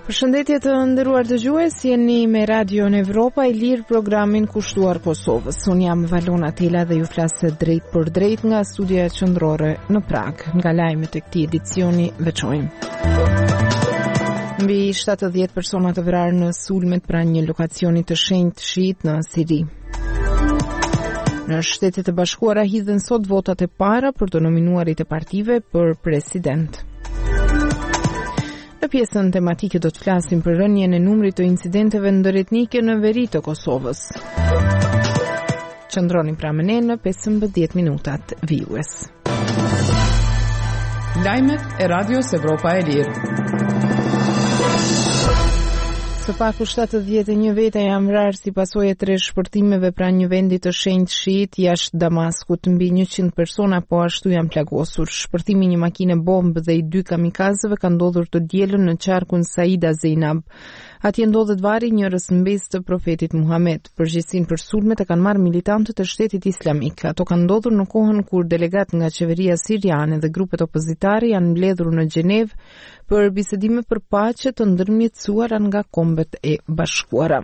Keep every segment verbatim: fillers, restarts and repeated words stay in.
Përshëndetje të nderuar dëgjues, jeni me Radio në Evropa i Lirë, programin kushtuar Kosovës. Unë jam Valona Tela dhe ju flasë drejt për drejt nga studioja qendrore në Prag. Nga lajmet e këtij edicioni veçojmë. Mbi shtatëdhjetë persona të vrarë në sulmet pranë një lokacioni të shenjtë shiit në Siri. Në Shtetet e Bashkuara hidhen sot votat e para për të nominuarit e partive për president. Në pjesën tematike do të flasim për rënien e numrit të incidenteve ndërretnike në veri të Kosovës. Qëndroni pra me ne në pesëmbëdhjetë minutat vijues. Lajmet e Radios Evropa e Lirë. Së paku shtatëdhjetë e një veta janë vrarë si pasojë e tre shpërtimeve pranë një vendi të shenjtë shiit jashtë Damaskut. Mbi njëqind persona po ashtu janë plagosur. Shpërtimi i një makine bombë dhe i dy kamikazeve ka ndodhur të dielën në qarkun Saida Zeinab. Atje ndodhet vari njërës mbes të profetit Muhammed. Përgjegjësinë për sulmet e kanë marrë militantët e Shtetit Islamik. Ato kanë ndodhur në kohën kur delegat nga qeveria siriane dhe grupet opozitare janë mbledhur në Gjenevë për bisedime për paqe të ndërmjetësuara nga Kombet e Bashkuara.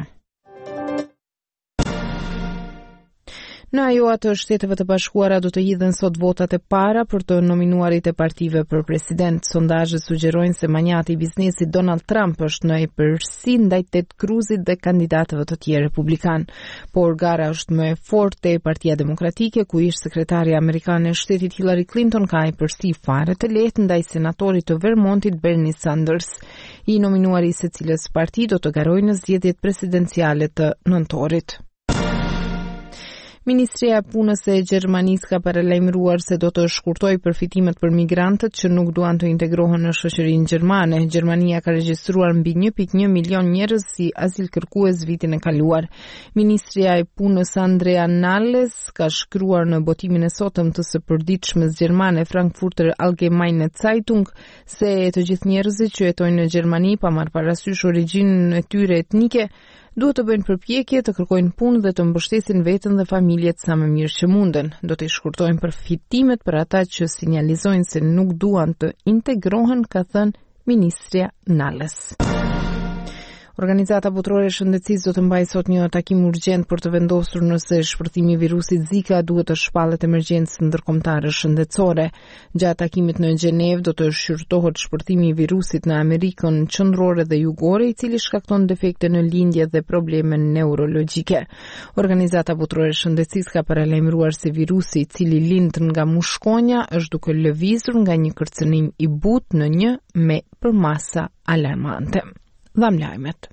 Në ajo të Shteteve të Bashkuara do të hidhen sot votat e para për të nominuarit e partive për president. Sondazhet sugjerojnë se manjati i biznesit Donald Trump është në epërsi ndaj Ted Cruzit dhe kandidatëve të tjerë republikan. Por gara është më e fortë e Partia Demokratike, ku ish sekretari amerikane e Shtetit Hillary Clinton ka epërsi fare të lehtë ndaj senatorit të Vermontit Bernie Sanders. I nominuari i secilës parti do të garojë në zgjedhjet presidenciale të nëntorit. Ministria e Punës e Gjermanisë ka paralajmëruar se do të shkurtojë përfitimet për migrantët që nuk duan të integrohen në shoqërinë gjermane. Gjermania ka regjistruar mbi një pikë një milion njerëz si azilkërkues vitin e kaluar. Ministria e Punës Andrea Nahles ka shkruar në botimin e sotëm të së përditshmes gjermane Frankfurter Allgemeine Zeitung se të gjithë njerëzit që jetojnë në Gjermani pa marrë parasysh origjinën e tyre etnike duhet të bëjnë përpjekje të kërkojnë punë dhe të mbështesin veten dhe familjet sa më mirë që munden. Do të shkurtojnë përfitimet për ata që sinjalizojnë se nuk duan të integrohen, ka thënë ministria Nahles. Organizata Botërore e Shëndetësisë do të mbajë sot një takim urgjent për të vendosur nëse shpërtimi i virusit Zika duhet të shpallet emergjencë ndërkombëtare shëndetësore. Gjatë takimit në Gjenevë do të shqyrtohet shpërtimi i virusit në Amerikën qendrore dhe jugore, i cili shkakton defekte në lindje dhe probleme neurologjike. Organizata Botërore e Shëndetësisë ka paralajmëruar se virusi, i cili lind nga mushkonja, është duke lëvizur nga një kërcënim i butë në një me përmasa alarmante. Dham lajmet.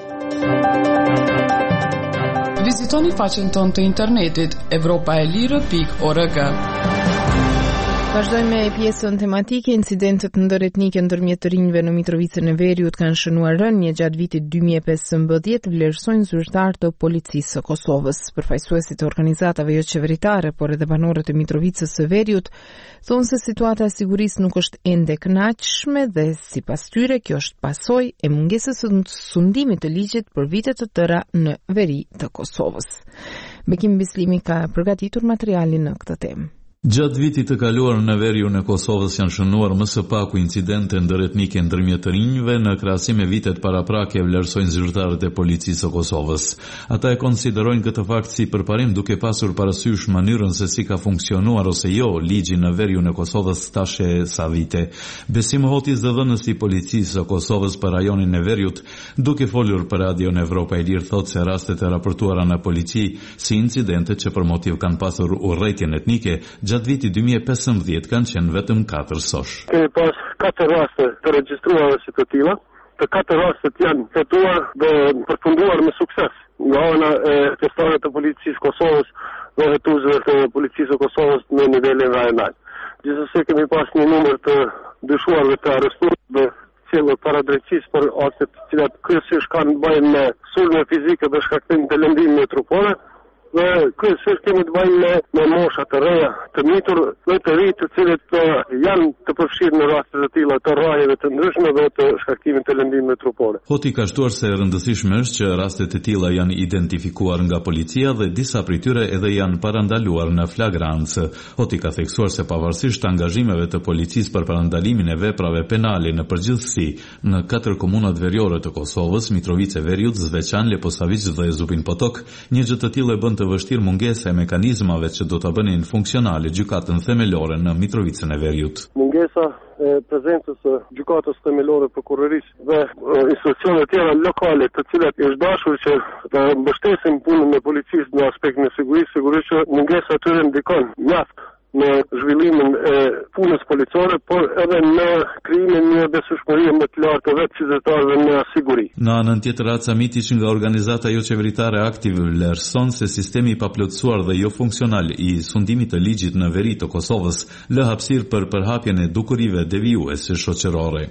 Vizitoni faqen tonë të internetit evropaelire pikë org. Vazhdojmë me pjesën tematike. Incidentet ndërretnike ndërmjet të rinjve në Mitrovicën e Veriut kanë shënuar rënje gjatë vitit dy mijë e pesëmbëdhjetë, vlerësojnë zyrtar të policisë së Kosovës. Përfaqësuesit e organizatave jo qeveritare, por edhe banorët e Mitrovicës së Veriut thonë se situata e sigurisë nuk është ende e kënaqshme dhe sipas tyre kjo është pasojë e mungesës së sundimit të ligjit për vite të tëra në veri të Kosovës. Bekim Bislimi ka përgatitur materialin në këtë temë. Gjatë vitit të kaluar në veriun e Kosovës janë shënuar më së paku incidente ndërretnike ndërmjet të rinjve në krahasim me vitet paraprake, vlerësojnë zyrtarët e policisë së Kosovës. Ata e konsiderojnë këtë fakt si përparim duke pasur parasysh mënyrën se si ka funksionuar ose jo ligji në veriun e Kosovës tash e sa vite. Besim Hotis dhe dhënës i policisë së Kosovës për rajonin e Veriut, duke folur për Radio në Evropa e Lirë, thotë se rastet e raportuara në polici si incidente që për motiv kanë pasur urrëtitjen etnike gjatë vitit dy mijë e pesëmbëdhjetë kanë qenë vetëm katër sosh. Kemi pas katër raste të regjistruara si të tilla. Të katër rastet janë hetuar dhe përfunduar me sukses nga ana e testaret të policisë Kosovës dhe hetuesve të policisë së Kosovës në nivelin rajonal. Gjithsesi kemi pas një numër të dyshuarve të arrestuar dhe cilë para drejtësisë për akte të cilat kryesisht kanë bëjnë me sulme fizike dhe shkaktim të lëndimeve trupore. dhe kryesisht kemi të bëjmë me, me mosha të reja, të mitur dhe të ri, të cilët uh, janë të përfshirë në raste të tilla të rrajeve të ndryshme dhe të shkarkimit të lëndimeve trupore. Hoti ka shtuar se e rëndësishme është që rastet e tilla janë identifikuar nga policia dhe disa prej tyre edhe janë parandaluar në flagrancë. Hoti ka theksuar se pavarësisht angazhimeve të policisë për parandalimin e veprave penale në përgjithësi në katër komunat veriore të Kosovës, Mitrovica, Veriut, Zveçan, Leposavić dhe Zupin Potok, një gjë të tillë e bën të vështirë mungesa e mekanizmave që do ta bënin funksionale gjykatën themelore në Mitrovicën e Veriut. Mungesa e prezencës së gjykatës themelore prokurorisë dhe institucione të tjera lokale, të cilat është dashur që të mbështesin punën e policisë në aspektin e sigurisë, sigurisht që mungesa e tyre ndikon mjaft në zhvillimin e punës policore, por edhe në krijimin një besueshmërie më të lartë të vetë qytetarëve në siguri. Në anën tjetër, Aca Mitić nga organizata jo qeveritare Aktiv vlerëson se sistemi i paplotësuar dhe jo funksional i sundimit të ligjit në veri të Kosovës lë hapësirë për përhapjen e dukurive devijuese shoqërore.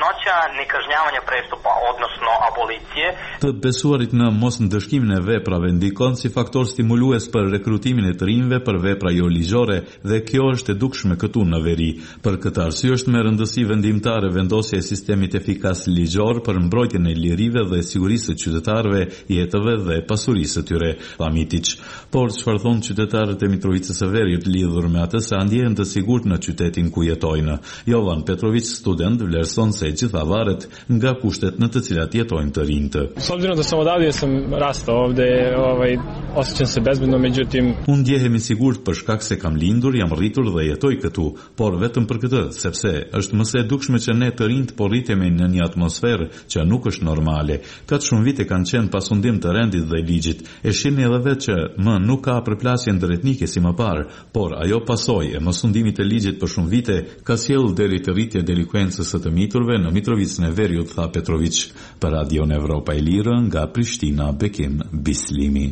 Të besuarit në mos ndëshkimin e veprave ndikon si faktor stimulues për rekrutimin e të rinjve për vepra jo ligjore dhe kjo është e dukshme këtu në veri. Për këtë arsye është me rëndësi vendimtare vendosja e sistemit efikas ligjor për mbrojtjen e lirive dhe sigurisë së qytetarëve, jetëve dhe pasurisë së tyre, tha Mitić. Por çfarë thonë qytetarët e Mitrovicës së Veriut lidhur me atë se ndjehen të sigurt në qytetin ku jetojnë? Jovan Petrović, student, vlerëson se gjitha varet nga kushtet në të cilat jetojnë të rinjtë. S obzirom da sam odavde sam rastao ovde, ovaj osjećam se bezbedno, međutim unë ndjehem i sigurt për shkak se kam lindur, jam rritur dhe jetoj këtu, por vetëm për këtë, sepse është më së e dukshme që ne të rinjt po rritemi në një atmosferë që nuk është normale. Ka të shumë vite kanë qenë pasundim të rendit dhe ligjit. E shihni edhe vetë që më nuk ka përplasje ndërretnike si më parë, por ajo pasojë e mosundimit të ligjit për shumë vite ka sjellë deri te rritja e delikuencës së të miturve në Mitrovicën e Veriut, tha Petrović. Për Radion Evropa e Lirë nga Prishtina, Bekim Bislimi.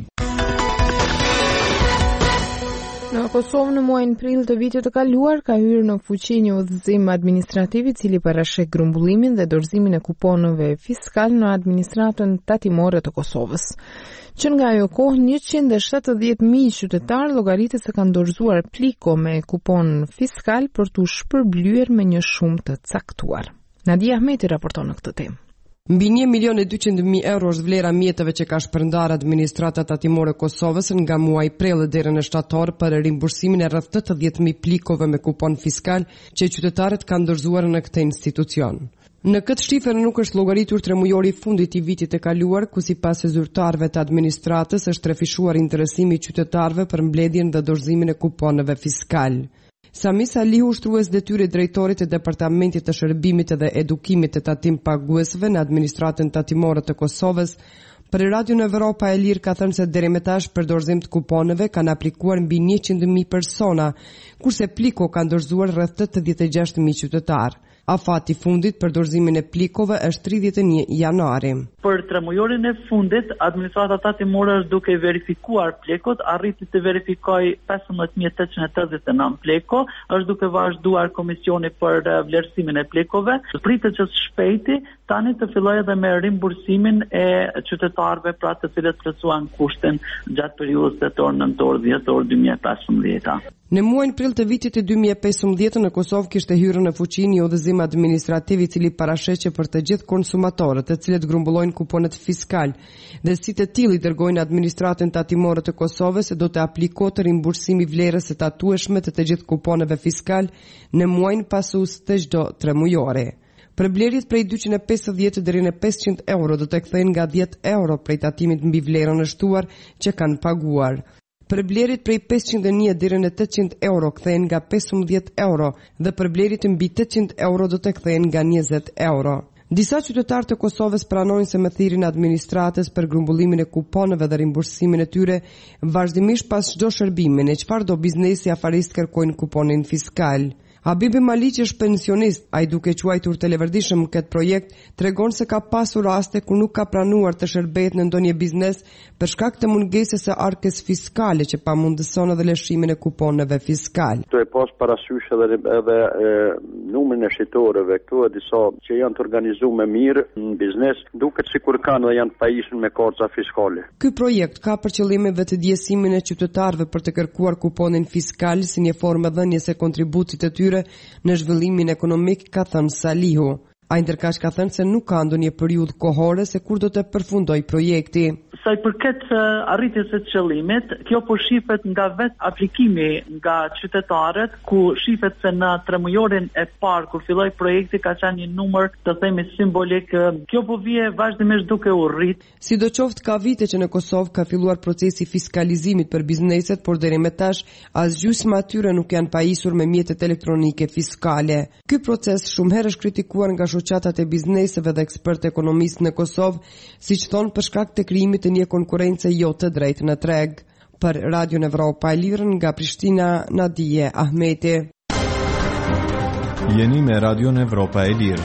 Në Kosovë në muajin prill të vitit të kaluar ka hyrë në fuqi një udhëzim administrativ i cili parashek grumbullimin dhe dorëzimin e kuponëve fiskal në administratën tatimore të Kosovës. Që nga ajo kohë njëqind e shtatëdhjetë mijë qytetarë llogaritës se kanë dorëzuar pliko me kupon fiskal për t'u shpërblyer me një shumë të caktuar. Nadia Ahmeti raporton në këtë temë. Mbi një milion e dyqind mijë euro është vlera mjeteve që ka shpërndar administrata tatimore Kosovës nga muaji prill deri në shtator për rimbursimin e rreth tetëdhjetë mijë plikove me kupon fiskal që qytetarët kanë dorëzuar në këtë institucion. Në këtë shifër nuk është llogaritur tremujori i fundit i vitit të kaluar, ku sipas e zyrtarëve të administratës është refishuar interesimi i qytetarëve për mbledhjen dhe dorëzimin e kuponeve fiskal. Sami Salihu, ushtrues detyre drejtorit të Departamentit të Shërbimit dhe Edukimit të tatim paguesve në administratën tatimore të Kosovës, për Radion Evropa e Lirë ka thënë se deri më tash për dorëzim të kuponeve kanë aplikuar mbi njëqind mijë persona, kurse pliko kanë dorëzuar rreth tetëdhjetë e gjashtë mijë qytetar. Afati fundit për dorëzimin e plikove është tridhjetë e një janari. Për tremujorin e fundit, administrata tatimore është duke verifikuar plikot, arriti të verifikoj pesëmbëdhjetë mijë tetëqind e tetëdhjetë e nëntë pliko, është duke vazhduar komisioni për vlerësimin e plikove. Pritet që shpejti tani të fillojë edhe me rimbursimin e qytetarëve pra të cilët plotësuan kushtin gjatë periudhës tetor-nëntor dhjetor dy mijë e pesëmbëdhjetë. Në muajin prill të vitit të dy mijë e pesëmbëdhjetë në Kosovë kishte hyrë në fuqi një udhëzim administrativ i cili parashqe për të gjithë konsumatorët të cilët grumbullojnë kuponet fiskal dhe si të tillë i dërgojnë administratën tatimore të Kosovës se do të aplikohet rimbursimi vlerës së tatueshme të të gjithë kuponeve fiskal në muajin pasus të çdo tremujore. Për blerjet prej dyqind e pesëdhjetë deri në pesëqind euro do të kthehen nga dhjetë euro prej tatimit mbi vlerën e shtuar që kanë paguar. Për blerjet prej pesëqind e një deri në tetëqind euro kthehen nga pesëmbëdhjetë euro dhe për blerjet mbi tetëqind euro do të kthehen nga njëzet euro. Disa qytetarë të Kosovës pranojnë se me thirrjen e administratës për grumbullimin e kuponeve dhe rimbursimin e tyre, vazhdimisht pas çdo shërbimi në çfarëdo biznesi afarist kërkojnë kuponin fiskal. Habibi Maliqi është pensionist, ai duke quajtur televërdishëm këtë projekt, tregon se ka pasur raste ku nuk ka pranuar të shërbejë në ndonjë biznes për shkak të mungesës së arkës fiskale që pamundëson edhe lëshimin e kuponeve fiskal. Këtu e pas parasysh edhe edhe numrin e shittorëve, këtu e disa që janë të organizuar më mirë në biznes, duket sikur kanë dhe janë pajisur me karca fiskale. Ky projekt ka për qëllim vetë djesimin e qytetarëve për të kërkuar kuponin fiskal si një formë dhënies së kontributit të tyre në zhvillimin ekonomik, ka thënë Salihu. Ai ndërkaq ka thënë se nuk ka ndonjë periudhë kohore se kur do të përfundoj projekti. Sa i përket arritjes së qëllimit, kjo po shifet nga vetë aplikimi nga qytetarët, ku shifet se në tremujorin e parë kur filloi projekti ka qenë një numër të themi simbolik. Kjo po vije vazhdimisht duke u rrit. Sidoqoftë ka vite që në Kosovë ka filluar procesi fiskalizimit për bizneset, por deri më tash as gjysma atyre nuk janë pajisur me mjetet elektronike fiskale. Ky proces shumë herë është kritikuar nga shoqatat e bizneseve dhe ekspertë ekonomistë në Kosovë, siç thonë për shkak të krijimit të një konkurrence jo të drejtë në treg. Për Radio Evropa e Lirë nga Prishtina, Nadije Ahmeti. Jeni me Radio Evropa e Lirë.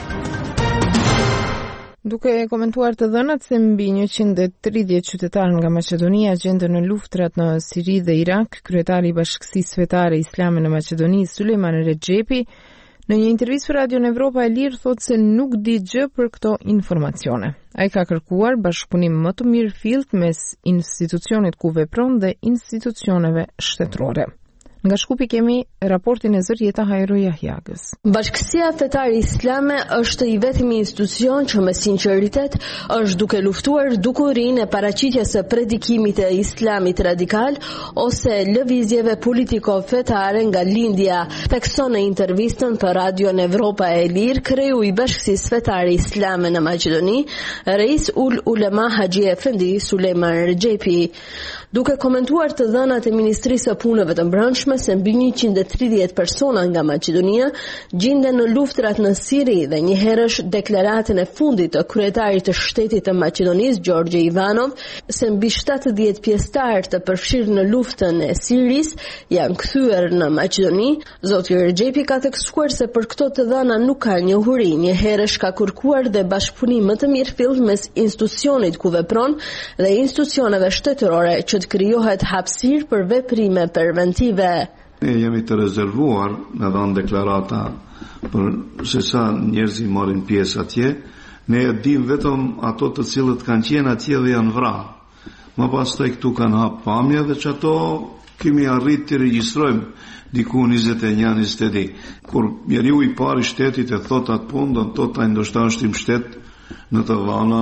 Duke komentuar të dhënat se mbi njëqind e tridhjetë qytetarë nga Maqedonia gjenden në luftrat në Siri dhe Irak, kryetari i Bashkësisë Fetare Islame në Maqedoni, Sulejman Rexhepi, në një intervistë për Radio Evropa e Lirë thotë se nuk di gjë për këto informacione. Ai ka kërkuar bashkëpunim më të mirë fillt mes institucionit ku vepron dhe institucioneve shtetërore. Nga Shkupi kemi raportin e zër Jeta Hajru Jahjagës. Bashkësia Fetare Islame është i vetmi institucion që me sinqeritet është duke luftuar dukurinë e paraqitjes së predikimit të islamit radikal ose lëvizjeve politiko-fetare nga lindja. Tekson në intervistën për Radio Evropa e Lirë, kreu i Bashkësisë Fetare Islame në Maqedoni, Reis ul Ulema Haxhi Efendi Sulejman Rexhepi, duke komentuar të dhënat e Ministrisë së Punëve të Brendshme se mbi njëqind e tridhjetë persona nga Maqedonia gjenden në luftrat në Siri dhe njëherësh deklaratën e fundit të kryetarit të shtetit të Maqedonisë Gjorgje Ivanov se mbi shtatëdhjetë pjesëtar të përfshirë në luftën e Sirisë janë kthyer në Maqedoni. Zoti Rexhepi ka theksuar se për këto të dhëna nuk ka njohuri. Njëherësh ka kërkuar dhe bashkëpunim më të mirë fillt mes institucionit ku vepron dhe institucioneve shtetërore që të krijohet hapësirë për veprime preventive. Ne jemi të rezervuar në dhënë deklarata për se sa njerëz marrin pjesë atje. Ne e dim vetëm ato të cilët kanë qenë atje dhe janë vrarë. Më pastaj këtu kanë hap pamje dhe që ato kemi arrit të regjistrojmë diku njëzet e një njëzet e di. Kur njeriu i pari shtetit e thot atë punë, do të thotë ai ndoshta është i mbështet në të dhëna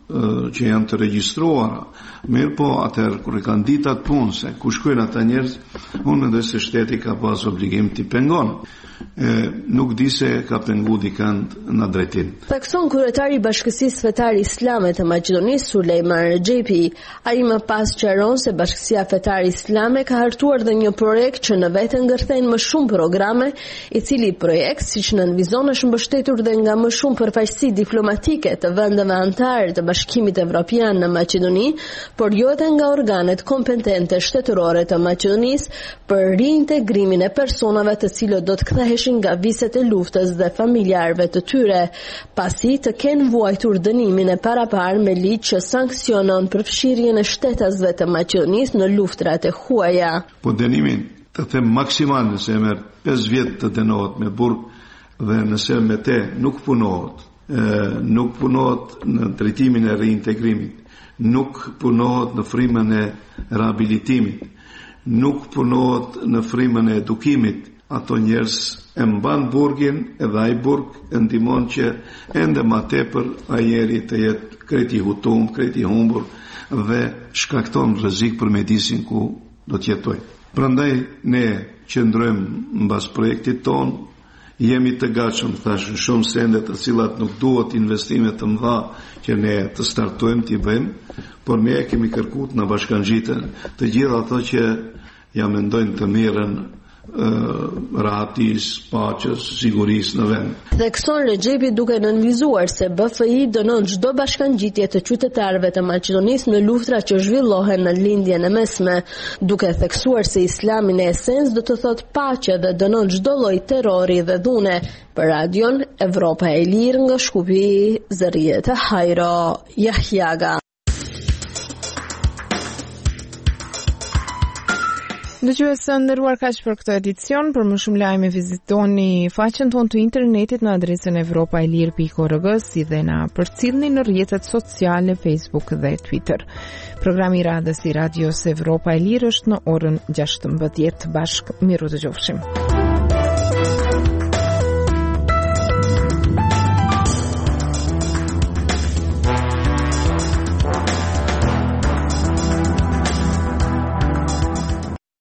që janë të regjistruara. Mirë po, atëherë, kur i kanë ditë atë punë se ku shkojnë ata njerëz, unë mendoj se shteti ka pas obligim t'i pengon. E, nuk di se ka pengu dikant në drejtim. Thekson kryetari i Bashkësisë Fetare Islame të Maqedonisë Sulejman Rexhepi, ai më pas sqaron se Bashkësia Fetare Islame ka hartuar dhe një projekt që në vetë ngërthejnë më shumë programe, i cili projekt, siç nënvizon, është mbështetur dhe nga më shumë përfaqësi diplomatike të vendeve anëtare të Bashkimit Evropian në Maqedoni, por jo edhe nga organet kompetente shtetërore të Maqedonisë për reintegrimin e personave të cilët do të ktheheshin nga viset e luftës dhe familjarëve të tyre, pasi të kenë vuajtur dënimin e parapar me ligj që sankcionon përfshirjen e shtetasve të Maqedonisë në luftrat e huaja. Po dënimin të them maksimal nëse e merr pesë vjet të dënohet me burg dhe nëse me te nuk punohet, e, nuk punohet në drejtimin e reintegrimit, nuk punohet në frymën e rehabilitimit, nuk punohet në frymën e edukimit, ato njerëz e mban burgin edhe ai burg e ndihmon që ende më tepër ai njeri të jetë kreti hutum, kreti humbur dhe shkakton rrezik për mjedisin ku do të jetojë. Prandaj ne qëndrojmë mbas projektit ton, jemi të gatshëm, thash, në shumë sende të cilat nuk duhet investime të mëdha që ne të startojmë t'i bëjmë, por ne kemi kërkuar në bashkangjitën të gjitha ato që ja mendojnë të mirën rahatis, paqes, sigurisë në vend. Thekson Rexhepi duke nënvizuar se B F I dënon çdo bashkangjitje të qytetarëve të Maqedonisë në luftra që zhvillohen në lindjen e mesme, duke theksuar se Islami në esencë do të thotë paqe dhe dënon çdo lloj terrori dhe dhune. Për Radion Evropa e Lirë nga Shkupi, Zëriet e Hajro, Jahjaga. Dëgjues së nderuar, kaq për këtë edicion. Për më shumë lajme vizitoni faqen tonë të internetit në adresën evropa e lirë pikë org, si dhe na përcjellni në rrjetet sociale Facebook dhe Twitter. Programi i radhës i Radios Evropa e Lirë është në orën gjashtëmbëdhjetë. Bashkë miru dëgjofshim.